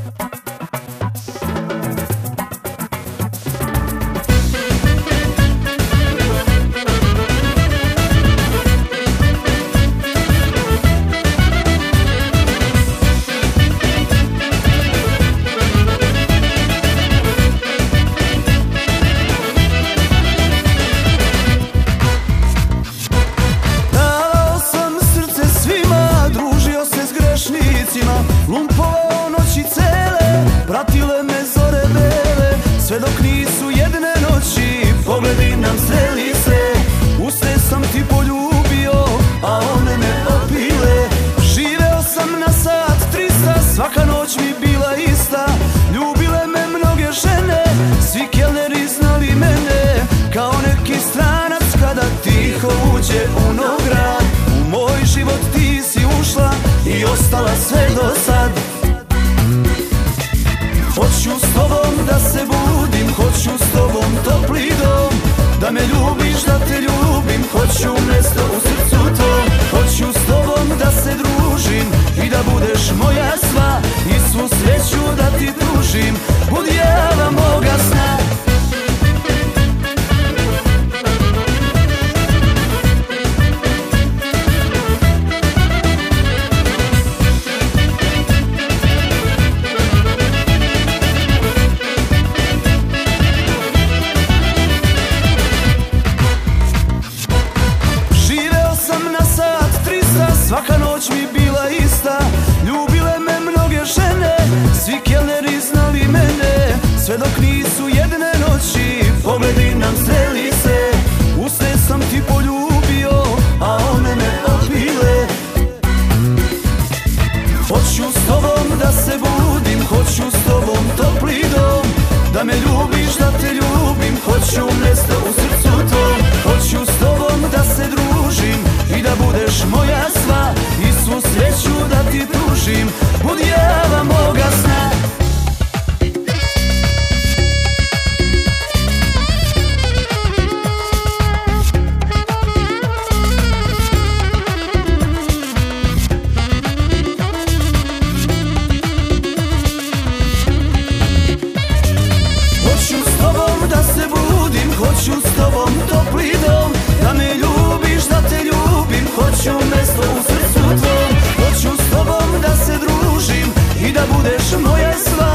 Lumpovao noći cele, pratile me zore bele, sve dok nisu jedne noći pogledi nam sreli se. Usne sam ti poljubio, a one me opile. Živeo sam na sat 300, svaka noć mi bila ista. Ljubile me mnoge žene, svi kelneri znali mene. Kao neki stranac kada tiho uđe u nov grad, u moj život ti si ušla i ostala sve do sad. Hoću s tobom da se budim, hoću s tobom topli dom, da me ljubiš, da te ljubim, hoću mjesto u srcu tom. Hoću s tobom da se družim i da budeš moja sva, i svu sreću da ti pružim, budi java moga sna. Svaka noć mi bila ista, ljubile me mnoge žene, svi kelneri znali mene, sve dok nisu jedne noći pogledi nam sreli se. Usne sam ti poljubio, a one me opile. Hoću s tobom da se budim, hoću s tobom topli dom, da me ljubiš, da te ljubim, hoću mjesto u srcu tom. Hoću s tobom da se družim i da budeš moja sva, i svu sreću da ti pružim, budi java moga sna. Hoću s tobom da se budim, hoću s tobom topli dom, da me ljubiš, da te ljubim, hoću mjesto u srcu tvom. Hoću s tobom da se družim i da budeš moja sva,